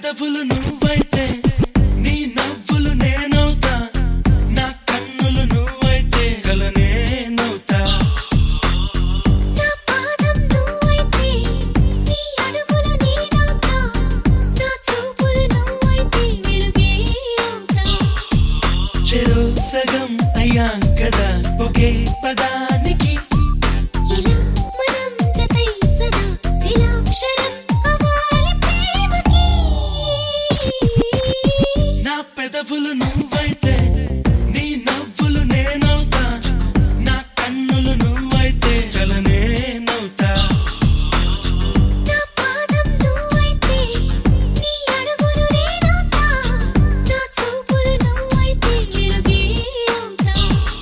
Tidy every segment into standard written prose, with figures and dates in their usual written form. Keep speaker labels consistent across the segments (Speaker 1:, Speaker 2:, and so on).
Speaker 1: పెదవులు నువ్వైతే నీ నవ్వులు నేనవుతా నా కన్నులు నువ్వైతే కల నేనవుతా
Speaker 2: నా పాదం నువ్వైతే నీ అడుగులు నేనవుతా నా చూపులు నువ్వైతే వెలుగే అవుతా
Speaker 1: చెరో సగం అయ్యాం కదా ఒకే పదానికి
Speaker 2: ఇలా మనం జతై సదా శిలాక్షరం అవ్వాలి ప్రేమకి
Speaker 1: నా పెదవులు నువ్వైతే నీ నవ్వులు నేనవుతా నా కన్నులు నువ్వైతే కల నేనవుతా
Speaker 2: నా పాదం నువ్వైతే నీ అడుగులు నేనవుతా నా చూపులు నువ్వైతే వెలుగే అవుతా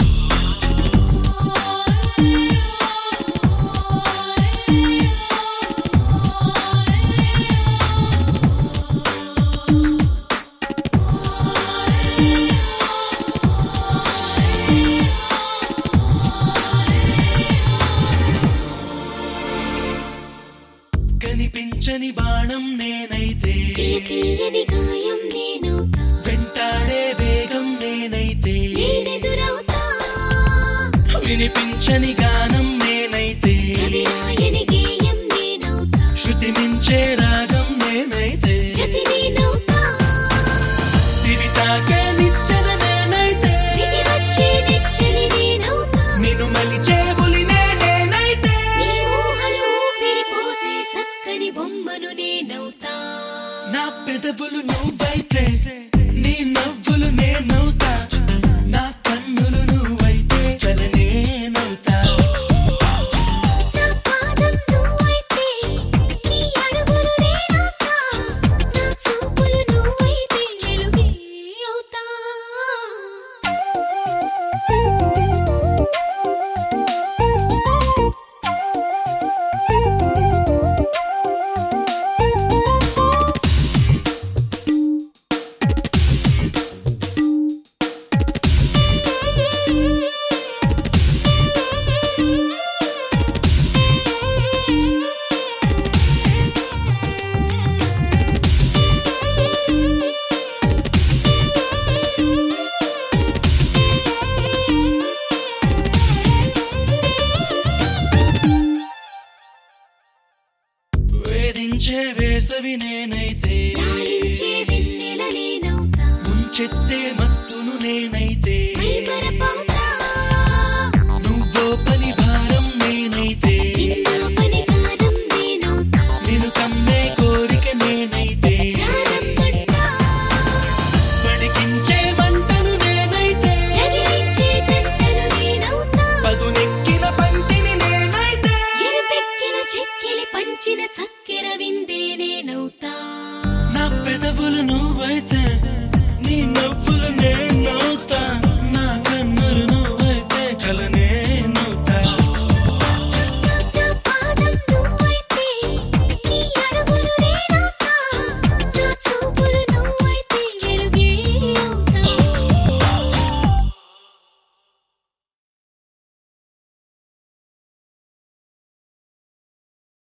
Speaker 1: కనిపించని బాణం నేనైతే
Speaker 2: తీయని గాయం నేనవుతా
Speaker 1: వెంటాడే వేగం నేనైతే
Speaker 2: నేనెదురవుతా
Speaker 1: వినిపించని గానం నేనైతే
Speaker 2: కవిరాయని గేయం నేనవుతా
Speaker 1: శృతి మించే రాగం నేనైతే
Speaker 2: జతి నేనవుతా
Speaker 1: దివి తాకే నిచ్చెన నేనైతే
Speaker 2: దిగి వచ్చే నెచ్చలి నేనవుతా
Speaker 1: నిన్ను మలిచే బులినే నేనైతే
Speaker 2: నీ ఊహలు ఊపిరి పోసే చక్కని బొమ్మను నేనవుతా
Speaker 1: నా పెదవులు నువ్వైతే నీ నవ్వులు నేనవుతా నా కన్నులు నువ్వైతే కల నేనవుతా
Speaker 2: నా పాదం నువ్వైతే నీ అడుగులు నేనవుతా నా చూపులు నువ్వైతే వెలుగే అవుతా
Speaker 1: వేధించే వేసవి నేనైతే
Speaker 2: లాలించే వెన్నెల నేనవుతా
Speaker 1: ముంచెత్తే మత్తును నేనైతే